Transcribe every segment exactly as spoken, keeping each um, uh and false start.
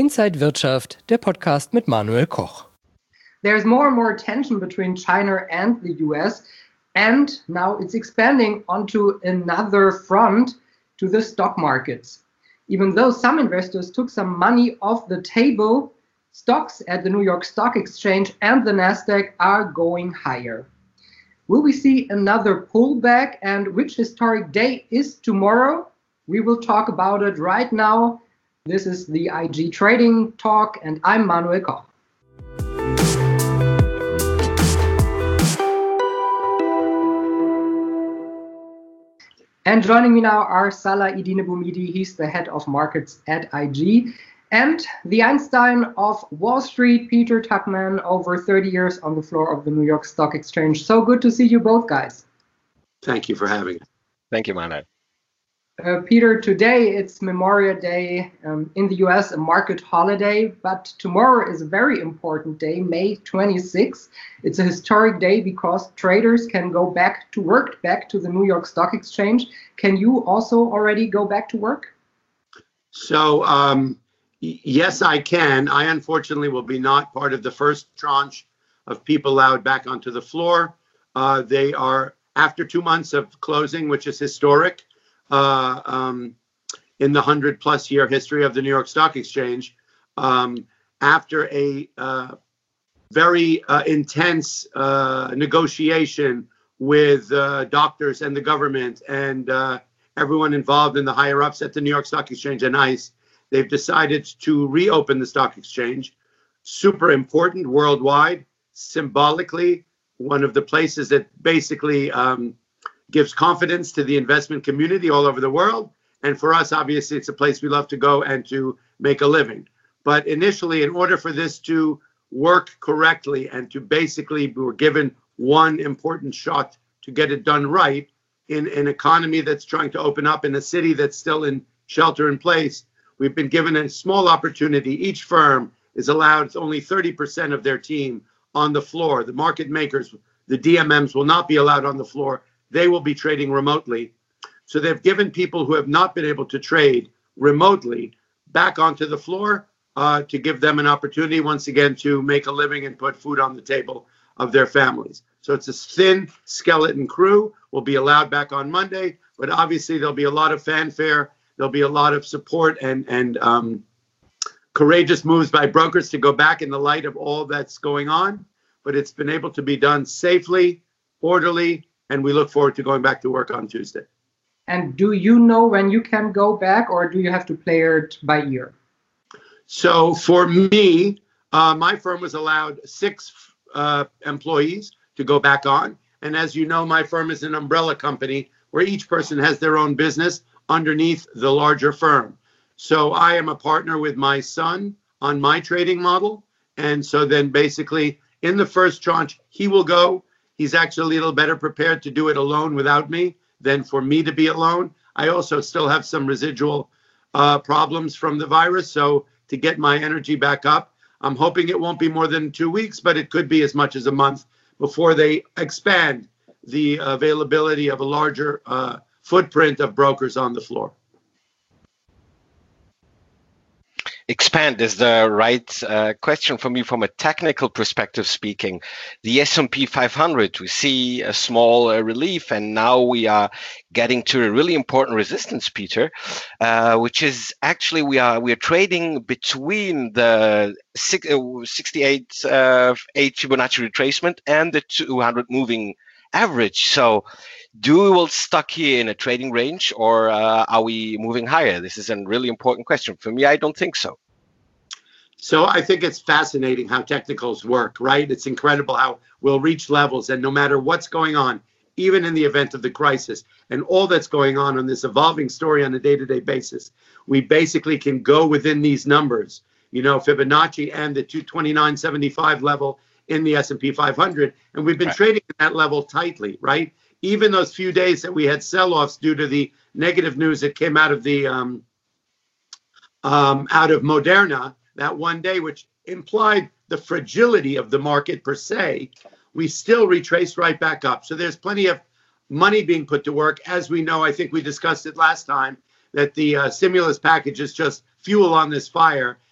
Inside Wirtschaft, der Podcast mit Manuel Koch. There's more and more tension between China and the U S, and now it's expanding onto another front, to the stock markets. Even though some investors took some money off the table, stocks at the New York Stock Exchange and the Nasdaq are going higher. Will we see another pullback, and which historic day is tomorrow? We will talk about it right now. This is the I G Trading Talk, and I'm Manuel Koch. And joining me now are Salah Eddine Bouhmidi. He's the head of markets at I G. And the Einstein of Wall Street, Peter Tuchman, over thirty years on the floor of the New York Stock Exchange. So good to see you both, guys. Thank you for having me. Thank you, Manuel. Uh, Peter, today it's Memorial Day, um, in the U S, a market holiday, but tomorrow is a very important day, May twenty-sixth. It's a historic day because traders can go back to work, back to the New York Stock Exchange. Can you also already go back to work? So, um, y- yes, I can. I unfortunately will be not part of the first tranche of people allowed back onto the floor. Uh, they are, after two months of closing, which is historic, Uh, um, in the hundred plus year history of the New York Stock Exchange, um, after a uh, very uh, intense uh, negotiation with uh, doctors and the government and uh, everyone involved in the higher ups at the New York Stock Exchange and ICE, they've decided to reopen the stock exchange. Super important worldwide, symbolically, one of the places that basically um, gives confidence to the investment community all over the world. And for us, obviously, it's a place we love to go and to make a living. But initially, in order for this to work correctly and to basically we were given one important shot to get it done right in an economy that's trying to open up in a city that's still in shelter in place, we've been given a small opportunity. Each firm is allowed only thirty percent of their team on the floor. The market makers, the D M Ms will not be allowed on the floor. They will be trading remotely. So they've given people who have not been able to trade remotely back onto the floor uh, to give them an opportunity once again to make a living and put food on the table of their families. So it's a thin skeleton crew will be allowed back on Monday, but obviously there'll be a lot of fanfare. There'll be a lot of support and, and um, courageous moves by brokers to go back in the light of all that's going on. But it's been able to be done safely, orderly, and we look forward to going back to work on Tuesday. And do you know when you can go back, or do you have to play it by ear? So for me, uh, my firm was allowed six uh, employees to go back on. And as you know, my firm is an umbrella company where each person has their own business underneath the larger firm. So I am a partner with my son on my trading model. And so then basically in the first tranche, he will go. He's actually a little better prepared to do it alone without me than for me to be alone. I also still have some residual uh, problems from the virus. So to get my energy back up, I'm hoping it won't be more than two weeks, but it could be as much as a month before they expand the availability of a larger uh, footprint of brokers on the floor. Expand is the right uh, question for me from a technical perspective speaking. The S and P five hundred, we see a small uh, relief, and now we are getting to a really important resistance, Peter, uh, which is actually we are we are trading between the six, uh, sixty-eight uh, eight Fibonacci retracement and the two hundred moving average. So do we will stuck here in a trading range, or uh, are we moving higher? This is a really important question. For me, I don't think so. So I think it's fascinating how technicals work, right? It's incredible how we'll reach levels, and no matter what's going on, even in the event of the crisis and all that's going on on this evolving story on a day-to-day basis, we basically can go within these numbers, you know, Fibonacci and the two twenty-nine seventy-five level in the S and P five hundred. And we've been right. trading at that level tightly, right? Even those few days that we had sell-offs due to the negative news that came out of the um, um, out of Moderna that one day, which implied the fragility of the market per se, we still retraced right back up. So there's plenty of money being put to work. As we know, I think we discussed it last time, that the uh, stimulus package is just fuel on this fire.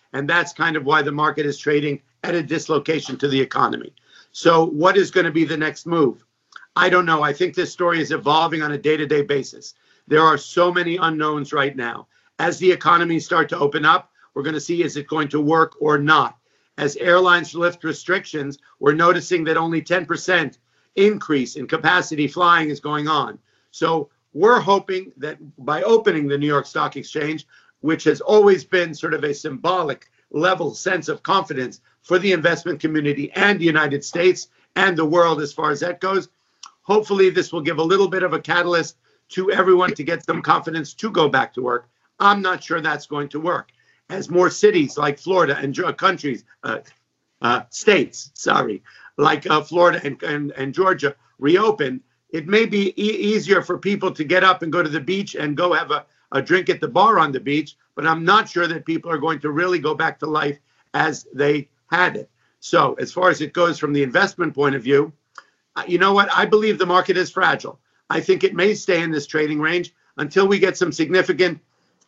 And that's kind of why the market is trading at a dislocation to the economy. So what is going to be the next move? I don't know. I think this story is evolving on a day-to-day basis. There are so many unknowns right now. As the economies start to open up, we're going to see, is it going to work or not? As airlines lift restrictions, we're noticing that only ten percent increase in capacity flying is going on. So we're hoping that by opening the New York Stock Exchange, which has always been sort of a symbolic level sense of confidence for the investment community and the United States and the world as far as that goes, hopefully this will give a little bit of a catalyst to everyone to get some confidence to go back to work. I'm not sure that's going to work. As more cities like Florida and uh, countries, uh, uh, states, sorry, like uh, Florida and, and, and Georgia reopen, it may be e- easier for people to get up and go to the beach and go have a, a drink at the bar on the beach, but I'm not sure that people are going to really go back to life as they had it. So as far as it goes from the investment point of view, uh, you know what? I believe the market is fragile. I think it may stay in this trading range until we get some significant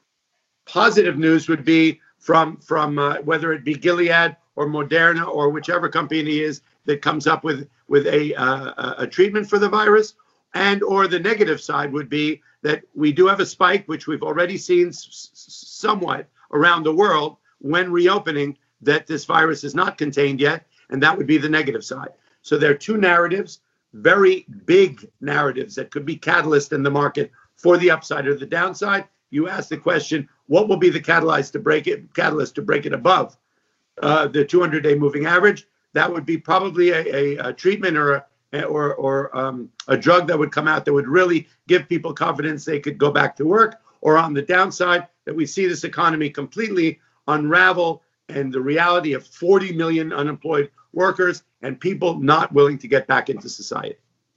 positive news would be from, from uh, whether it be Gilead or Moderna or whichever company it is that comes up with, with a, uh, a treatment for the virus. And or the negative side would be that we do have a spike, which we've already seen s- somewhat around the world when reopening, that this virus is not contained yet. And that would be the negative side. So there are two narratives, very big narratives that could be catalyst in the market for the upside or the downside. You asked the question, what will be the catalyst to break it, catalyst to break it above uh, the two hundred day moving average? That would be probably a, a, a treatment or a, or, or um, a drug that would come out that would really give people confidence they could go back to work. Or on the downside, that we see this economy completely unravel and the reality of forty million unemployed workers and people not willing to get back into society.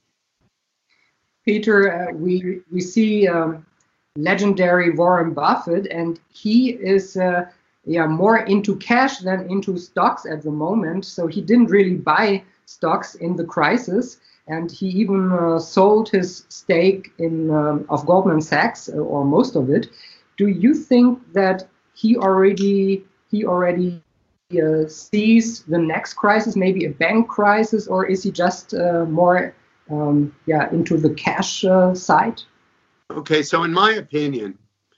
Peter, uh, we we see um, legendary Warren Buffett, and he is uh, yeah more into cash than into stocks at the moment. So he didn't really buy stocks in the crisis, and he even uh, sold his stake in um, of Goldman Sachs, or most of it. Do you think that he already he already uh, sees the next crisis, maybe a bank crisis, or is he just uh, more um, yeah into the cash uh, side? Okay, so in my opinion,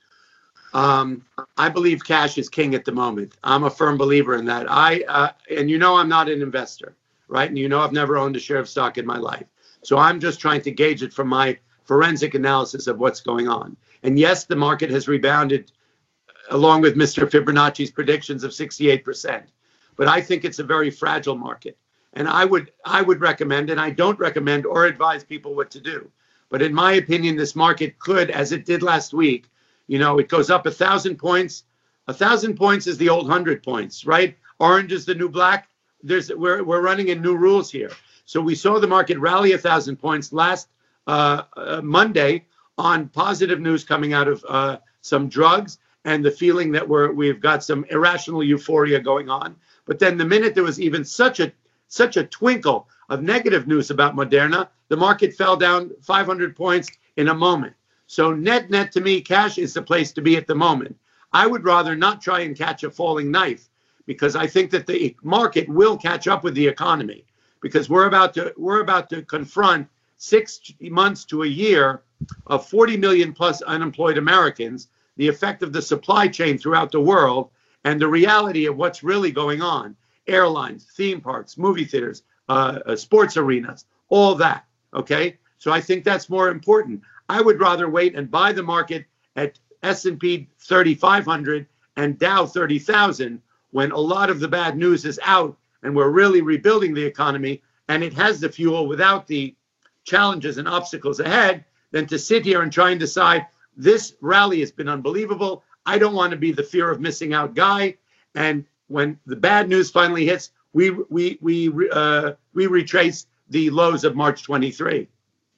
um, I believe cash is king at the moment. I'm a firm believer in that. I uh, and you know I'm not an investor, right? And you know I've never owned a share of stock in my life. So I'm just trying to gauge it from my forensic analysis of what's going on. And yes, the market has rebounded along with Mister Fibonacci's predictions of sixty-eight percent. But I think it's a very fragile market. And I would I would recommend, and I don't recommend or advise people what to do. But in my opinion, this market could, as it did last week, you know, it goes up a thousand points. A thousand points is the old hundred points, right? Orange is the new black. There's we're we're running in new rules here. So we saw the market rally a thousand points last uh, uh, Monday on positive news coming out of uh, some drugs and the feeling that we're we've got some irrational euphoria going on. But then the minute there was even such a such a twinkle of negative news about Moderna, the market fell down five hundred points in a moment. So net net to me, cash is the place to be at the moment. I would rather not try and catch a falling knife, because I think that the market will catch up with the economy, because we're about to we're about to confront six months to a year of forty million plus unemployed Americans, the effect of the supply chain throughout the world, and the reality of what's really going on. Airlines, theme parks, movie theaters, uh, uh, sports arenas, all that, okay? So I think that's more important. I would rather wait and buy the market at S and P thirty-five hundred and Dow thirty thousand when a lot of the bad news is out and we're really rebuilding the economy and it has the fuel without the challenges and obstacles ahead, than to sit here and try and decide this rally has been unbelievable. I don't want to be the fear of missing out guy. And when the bad news finally hits, we we we uh, we retrace the lows of March twenty-three.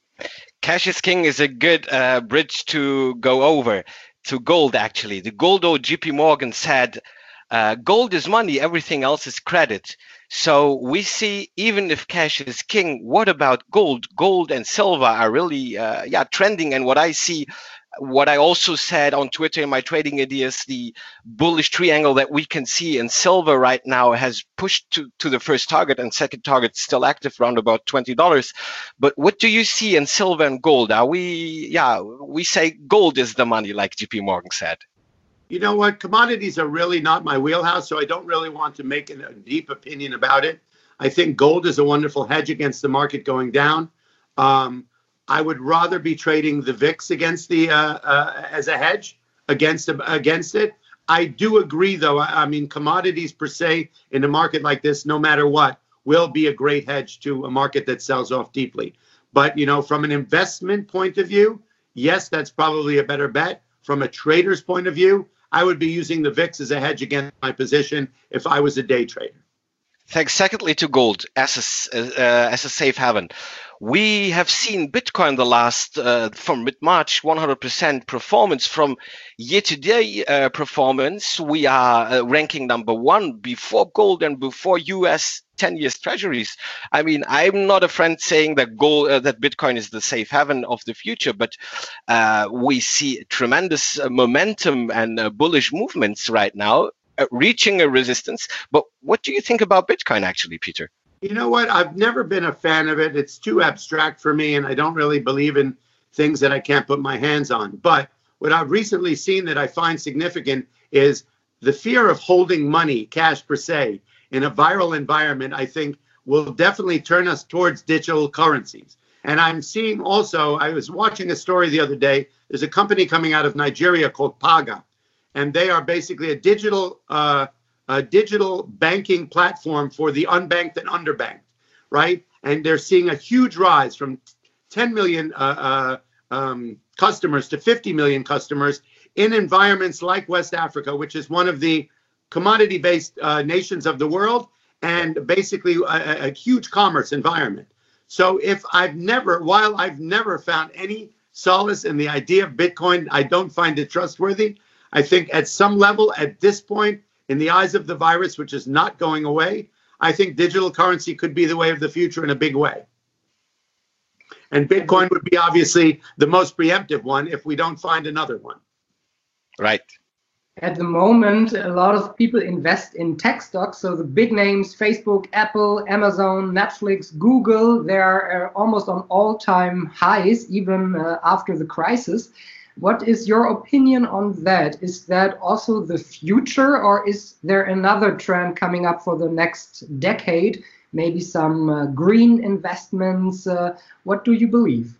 Cash is king is a good uh, bridge to go over to gold. Actually, the gold O J P Morgan said, uh, "Gold is money; everything else is credit." So we see, even if cash is king, what about gold? Gold and silver are really, uh, yeah, trending. And what I see, what I also said on Twitter in my trading ideas, the bullish triangle that we can see in silver right now has pushed to, to the first target, and second target still active around about twenty dollars. But what do you see in silver and gold? Are we, yeah, we say gold is the money, like J P Morgan said. You know what? Commodities are really not my wheelhouse, so I don't really want to make a deep opinion about it. I think gold is a wonderful hedge against the market going down. Um, I would rather be trading the V I X against the uh, uh, as a hedge against against it. I do agree, though. I, I mean, commodities per se in a market like this, no matter what, will be a great hedge to a market that sells off deeply. But you know, from an investment point of view, yes, that's probably a better bet. From a trader's point of view, I would be using the V I X as a hedge against my position if I was a day trader. Thanks. Secondly, to gold as a, uh, as a safe haven. We have seen Bitcoin the last, uh, from mid-March, one hundred percent performance. From year-to-day uh, performance, we are uh, ranking number one before gold and before U S ten years treasuries. I mean, I'm not a friend saying that gold, uh, that Bitcoin is the safe haven of the future, but uh, we see tremendous uh, momentum and uh, bullish movements right now, uh, reaching a resistance. But what do you think about Bitcoin, actually, Peter? You know what? I've never been a fan of it. It's too abstract for me, and I don't really believe in things that I can't put my hands on. But what I've recently seen that I find significant is the fear of holding money, cash per se, in a viral environment, I think will definitely turn us towards digital currencies. And I'm seeing also, I was watching a story the other day, there's a company coming out of Nigeria called Paga, and they are basically a digital uh, a digital banking platform for the unbanked and underbanked, right? And they're seeing a huge rise from ten million uh, uh, um, customers to fifty million customers in environments like West Africa, which is one of the commodity-based uh, nations of the world, and basically a, a huge commerce environment. So if I've never, while I've never found any solace in the idea of Bitcoin, I don't find it trustworthy. I think at some level, at this point, in the eyes of the virus, which is not going away, I think digital currency could be the way of the future in a big way. And Bitcoin would be obviously the most preemptive one if we don't find another one. Right. At the moment, a lot of people invest in tech stocks. So the big names, Facebook, Apple, Amazon, Netflix, Google, they're uh, almost on all-time highs, even uh, after the crisis. What is your opinion on that? Is that also the future, or is there another trend coming up for the next decade? Maybe some uh, green investments? Uh, what do you believe?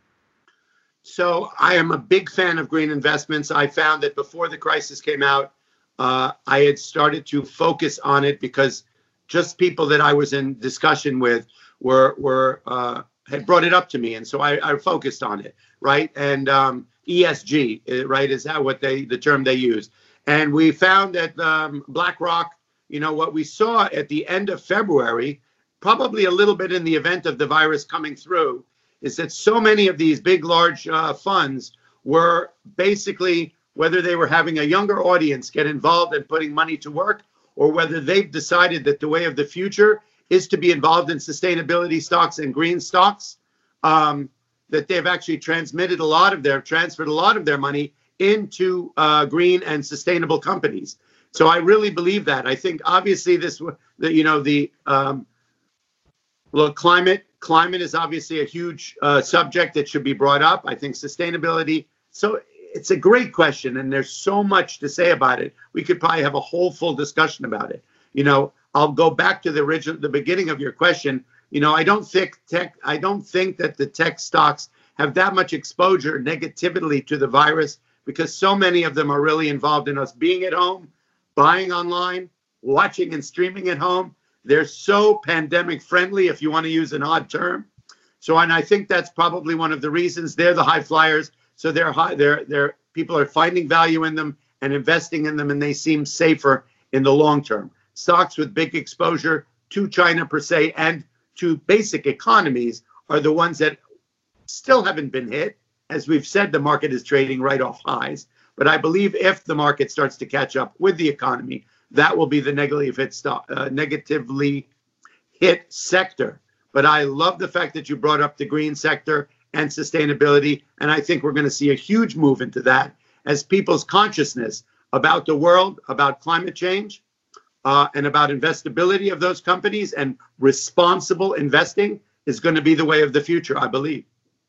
So I am a big fan of green investments. I found that before the crisis came out, uh, I had started to focus on it because just people that I was in discussion with were were uh, had brought it up to me, and so I, I focused on it, right? And um, E S G, right? Is that what they, the term they use? And we found that um, BlackRock, you know, what we saw at the end of February, probably a little bit in the event of the virus coming through, is that so many of these big, large uh, funds were basically, whether they were having a younger audience get involved in putting money to work, or whether they've decided that the way of the future is to be involved in sustainability stocks and green stocks, um, that they've actually transmitted a lot of their, transferred a lot of their money into uh, green and sustainable companies. So I really believe that. I think obviously this, the, you know, the, um, look, climate, climate is obviously a huge uh, subject that should be brought up. I think sustainability. So it's a great question, and there's so much to say about it. We could probably have a whole full discussion about it. You know, I'll go back to the original, the beginning of your question. You know, I don't think tech, I don't think that the tech stocks have that much exposure negatively to the virus, because so many of them are really involved in us being at home, buying online, watching and streaming at home. They're so pandemic friendly, if you want to use an odd term. So, and I think that's probably one of the reasons they're the high flyers. So they're high, they're, they're, people are finding value in them and investing in them, and they seem safer in the long term. Stocks with big exposure to China per se and to basic economies are the ones that still haven't been hit. As we've said, the market is trading right off highs. But I believe if the market starts to catch up with the economy, that will be the negative hit stock, uh, negatively hit sector. But I love the fact that you brought up the green sector and sustainability. And I think we're going to see a huge move into that as people's consciousness about the world, about climate change, uh, and about investability of those companies and responsible investing is going to be the way of the future, I believe.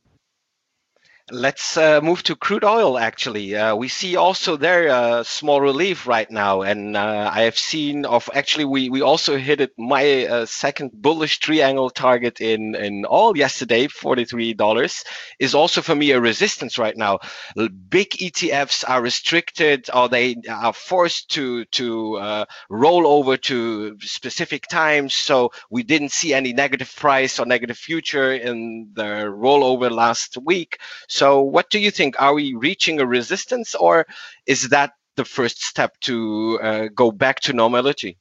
Let's uh, move to crude oil, actually. Uh, we see also there a uh, small relief right now. And uh, I have seen of actually, we, we also hit it, my uh, second bullish triangle target in, in all yesterday, forty-three dollars, is also for me a resistance right now. Big E T Fs are restricted, or they are forced to, to uh, roll over to specific times. So we didn't see any negative price or negative future in the rollover last week. So what do you think? Are we reaching a resistance, or is that the first step to uh, go back to normality?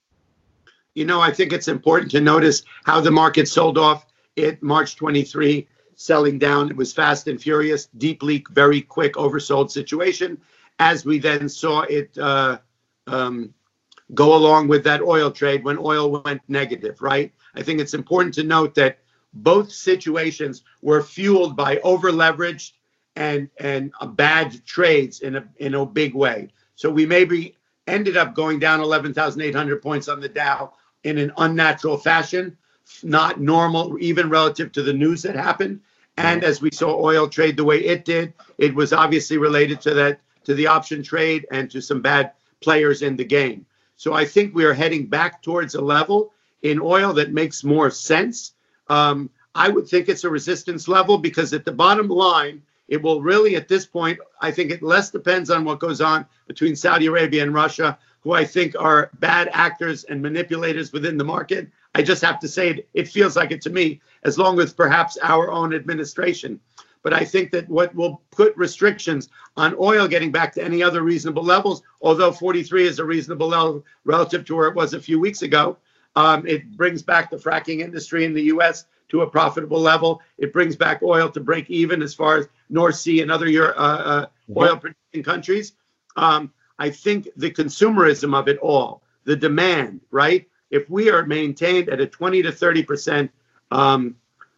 You know, I think it's important to notice how the market sold off at March twenty-third, selling down. It was fast and furious, deeply, very quick oversold situation, as we then saw it uh, um, go along with that oil trade when oil went negative, right? I think it's important to note that both situations were fueled by over-leveraged and and uh, bad trades in a in a big way. So we maybe ended up going down eleven thousand eight hundred points on the Dow in an unnatural fashion, not normal, even relative to the news that happened. And as we saw oil trade the way it did, it was obviously related to that, to the option trade and to some bad players in the game. So I think we are heading back towards a level in oil that makes more sense. Um, I would think it's a resistance level because at the bottom line, it will really, at this point, I think it less depends on what goes on between Saudi Arabia and Russia, who I think are bad actors and manipulators within the market. I just have to say it, it feels like it to me, as long as perhaps our own administration. But I think that what will put restrictions on oil getting back to any other reasonable levels, although forty-three is a reasonable level relative to where it was a few weeks ago, um, it brings back the fracking industry in the U S to a profitable level. It brings back oil to break even as far as North Sea and other uh, uh, oil producing countries. Um, I think the consumerism of it all, the demand, right? If we are maintained at a twenty to thirty percent um,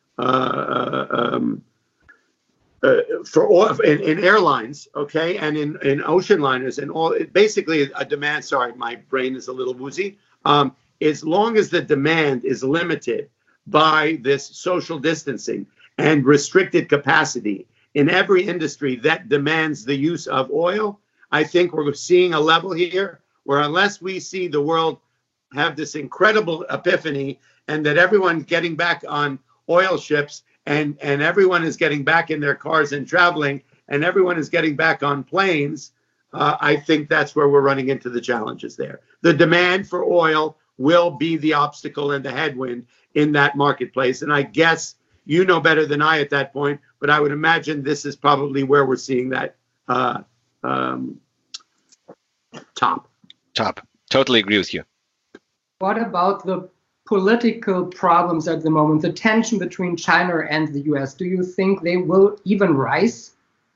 uh, um, uh, for oil in, in airlines, okay, and in, in ocean liners and all, it basically a demand, sorry, my brain is a little woozy. Um, as long as the demand is limited by this social distancing and restricted capacity in every industry that demands the use of oil, I think we're seeing a level here where unless we see the world have this incredible epiphany and that everyone's getting back on oil ships and, and everyone is getting back in their cars and traveling and everyone is getting back on planes, uh, I think that's where we're running into the challenges there. The demand for oil will be the obstacle and the headwind in that marketplace. And I guess you know better than I at that point, but I would imagine this is probably where we're seeing that uh, um, top. Top. Totally agree with you. What about the political problems at the moment, the tension between China and the U S? Do you think they will even rise?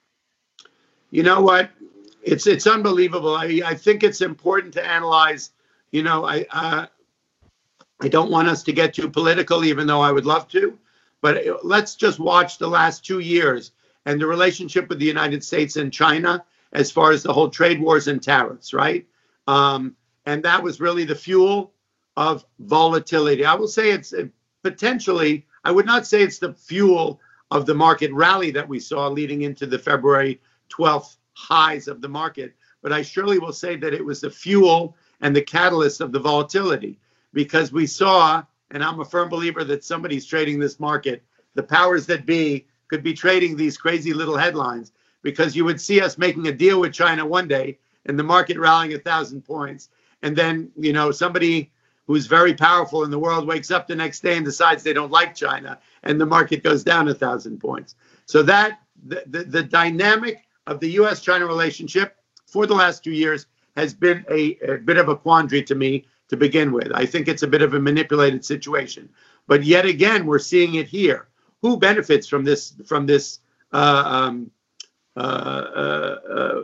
You know what? It's it's unbelievable. I, I think it's important to analyze. You know, I uh, I don't want us to get too political, even though I would love to. But let's just watch the last two years and the relationship with the United States and China as far as the whole trade wars and tariffs, right? Um, and that was really the fuel of volatility. I will say it's potentially, I would not say it's the fuel of the market rally that we saw leading into the February twelfth highs of the market, but I surely will say that it was the fuel and the catalyst of the volatility, because we saw, and I'm a firm believer that somebody's trading this market, the powers that be could be trading these crazy little headlines, because you would see us making a deal with China one day and the market rallying a thousand points. And then, you know, somebody who's very powerful in the world wakes up the next day and decides they don't like China and the market goes down a thousand points. So that the, the, the dynamic of the U S China relationship for the last two years has been a, a bit of a quandary to me to begin with. I think it's a bit of a manipulated situation. But yet again, we're seeing it here. Who benefits from this, from this uh, um, uh, uh, uh,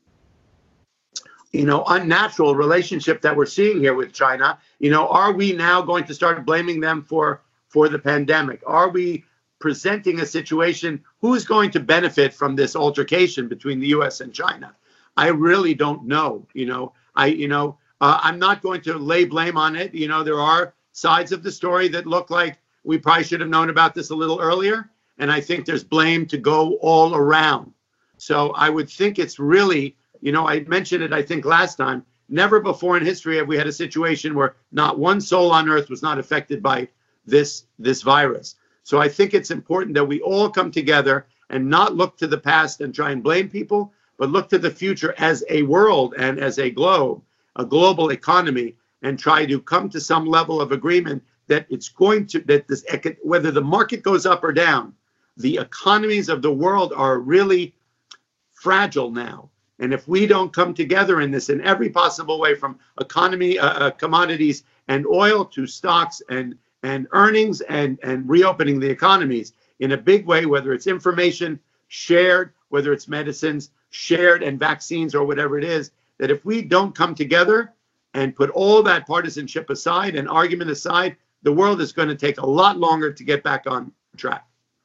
you know, unnatural relationship that we're seeing here with China? You know, are we now going to start blaming them for, for the pandemic? Are we presenting a situation, who's going to benefit from this altercation between the U S and China? I really don't know. You know, I, you know, uh, I'm not going to lay blame on it. You know, there are sides of the story that look like we probably should have known about this a little earlier. And I think there's blame to go all around. So I would think it's really, you know, I mentioned it, I think last time, never before in history have we had a situation where not one soul on earth was not affected by this, this virus. So I think it's important that we all come together and not look to the past and try and blame people, but look to the future as a world and as a globe, a global economy, and try to come to some level of agreement that it's going to, that this, whether the market goes up or down, the economies of the world are really fragile now. And if we don't come together in this in every possible way, from economy, uh, uh, commodities and oil to stocks and and earnings and, and reopening the economies in a big way, whether it's information shared, whether it's medicines shared and vaccines or whatever it is, that if we don't come together and put all that partisanship aside and argument aside, the world is going to take a lot longer to get back on track.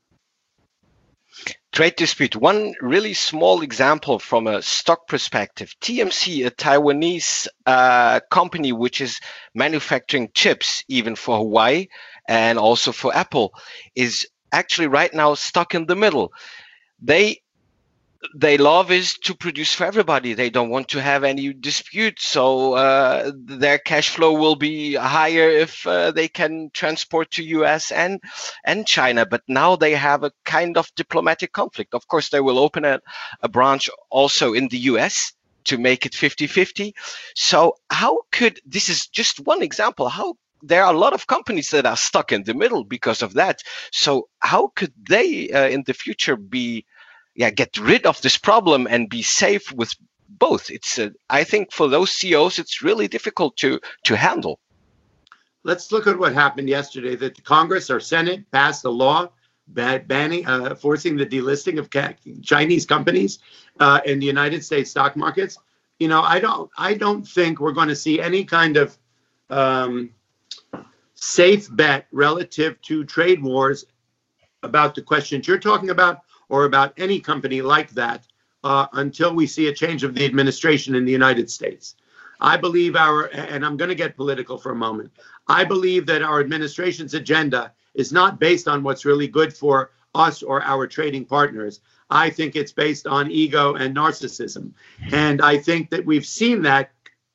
Trade dispute. One really small example from a stock perspective. T M C, a Taiwanese uh, company which is manufacturing chips even for Huawei and also for Apple, is actually right now stuck in the middle. They Their love is to produce for everybody. They don't want to have any dispute. So uh, their cash flow will be higher if uh, they can transport to U S and, and China. But now they have a kind of diplomatic conflict. Of course, they will open a, a branch also in the U S to make it fifty fifty. So how could, this is just one example, how there are a lot of companies that are stuck in the middle because of that. So how could they uh, in the future be Yeah, get rid of this problem and be safe with both? It's, uh, I think, for those C E Os, it's really difficult to to handle. Let's look at what happened yesterday. That the Congress or Senate passed a law banning, uh, forcing the delisting of Chinese companies uh, in the United States stock markets. You know, I don't, I don't think we're going to see any kind of um, safe bet relative to trade wars about the questions you're talking about, or about any company like that, uh, until we see a change of the administration in the United States. I believe our, and I'm going to get political for a moment, I believe that our administration's agenda is not based on what's really good for us or our trading partners. I think it's based on ego and narcissism. And I think that we've seen that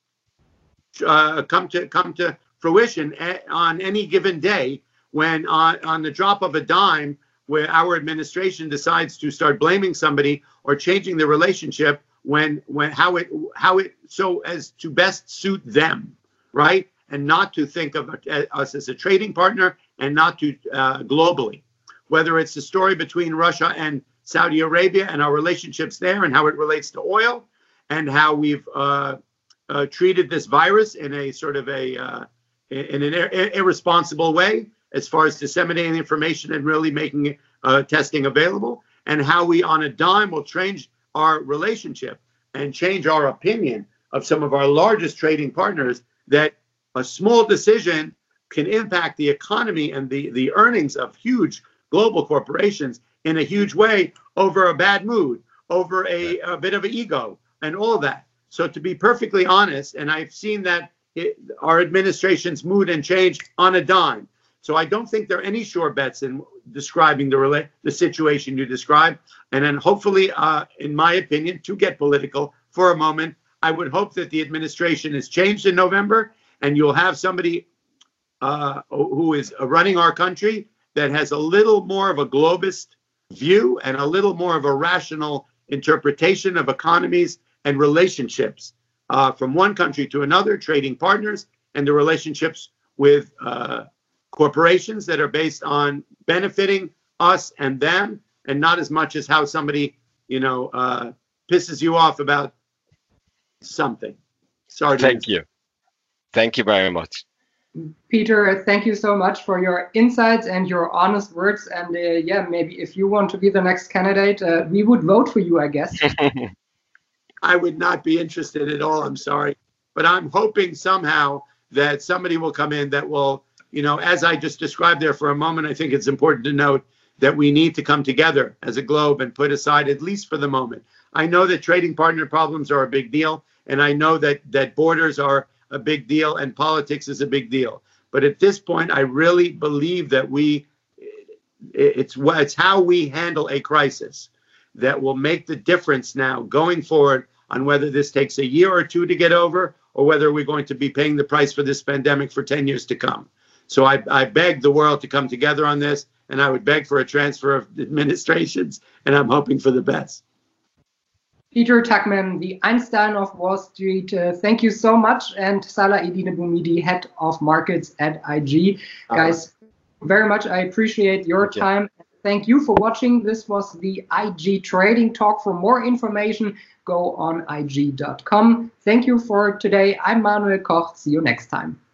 uh, come to come to fruition on any given day when on, on the drop of a dime, where our administration decides to start blaming somebody or changing the relationship when when how it how it so as to best suit them, right? And not to think of us as a trading partner and not to uh, globally. Whether it's the story between Russia and Saudi Arabia and our relationships there and how it relates to oil, and how we've uh, uh, treated this virus in a sort of a uh, in an ir- irresponsible way, as far as disseminating information and really making uh, testing available, and how we on a dime will change our relationship and change our opinion of some of our largest trading partners, that a small decision can impact the economy and the, the earnings of huge global corporations in a huge way over a bad mood, over a, a bit of an ego and all of that. So to be perfectly honest, and I've seen that it, our administration's mood and change on a dime. So I don't think there are any sure bets in describing the rela- the situation you described. And then hopefully, uh, in my opinion, to get political for a moment, I would hope that the administration is changed in November, and you'll have somebody uh, who is running our country that has a little more of a globist view and a little more of a rational interpretation of economies and relationships uh, from one country to another, trading partners, and the relationships with uh, corporations that are based on benefiting us and them, and not as much as how somebody, you know, uh, pisses you off about something. Sorry. Thank you. Thank you very much. Peter, thank you so much for your insights and your honest words. And uh, yeah, maybe if you want to be the next candidate, uh, we would vote for you, I guess. I would not be interested at all. I'm sorry. But I'm hoping somehow that somebody will come in that will, you know, as I just described there for a moment, I think it's important to note that we need to come together as a globe and put aside, at least for the moment. I know that trading partner problems are a big deal, and I know that that borders are a big deal and politics is a big deal. But at this point, I really believe that we, it's, it's how we handle a crisis that will make the difference now going forward on whether this takes a year or two to get over or whether we're going to be paying the price for this pandemic for ten years to come. So I, I beg the world to come together on this, and I would beg for a transfer of administrations, and I'm hoping for the best. Peter Tuchman, the Einstein of Wall Street, uh, thank you so much. And Salah Eddine Bouhmidi, head of markets at I G. Uh, Guys, very much. I appreciate your okay. time. Thank you for watching. This was the I G Trading Talk. For more information, go on I G dot com. Thank you for today. I'm Manuel Koch. See you next time.